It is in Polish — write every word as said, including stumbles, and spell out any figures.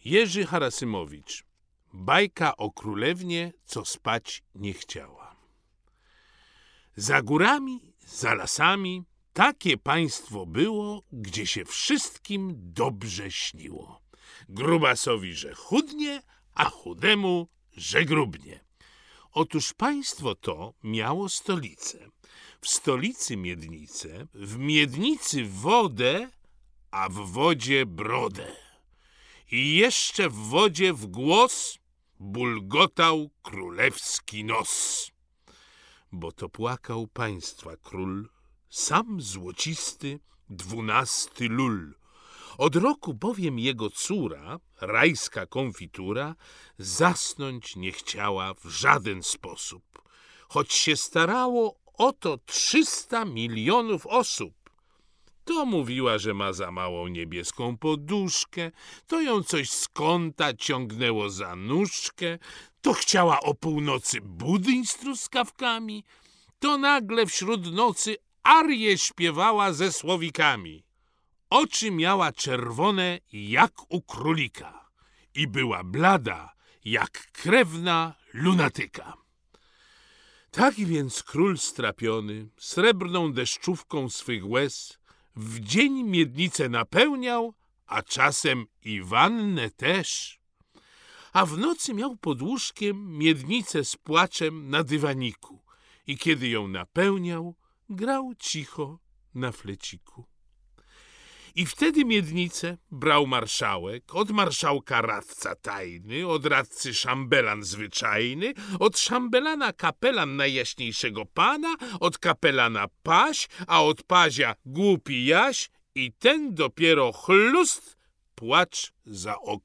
Jerzy Harasymowicz. Bajka o królewnie, co spać nie chciała. Za górami, za lasami takie państwo było, gdzie się wszystkim dobrze śniło. Grubasowi, że chudnie, a chudemu, że grubnie. Otóż państwo to miało stolicę. W stolicy miednicę, w miednicy wodę, a w wodzie brodę. I jeszcze w wodzie w głos bulgotał królewski nos. Bo to płakał państwa król, sam złocisty, dwunasty lul. Od roku bowiem jego córa, rajska konfitura, zasnąć nie chciała w żaden sposób, choć się starało o to trzysta milionów osób. To mówiła, że ma za małą niebieską poduszkę, to ją coś z kąta ciągnęło za nóżkę, to chciała o północy budyń z truskawkami, to nagle wśród nocy arię śpiewała ze słowikami. Oczy miała czerwone jak u królika i była blada jak krewna lunatyka. Tak więc król strapiony srebrną deszczówką swych łez w dzień miednicę napełniał, a czasem i wannę też. A w nocy miał pod łóżkiem miednicę z płaczem na dywaniku i kiedy ją napełniał, grał cicho na fleciku. I wtedy miednicę brał marszałek, od marszałka radca tajny, od radcy szambelan zwyczajny, od szambelana kapelan najjaśniejszego pana, od kapelana paź, a od pazia głupi Jaś i ten dopiero chlust płacz za oknem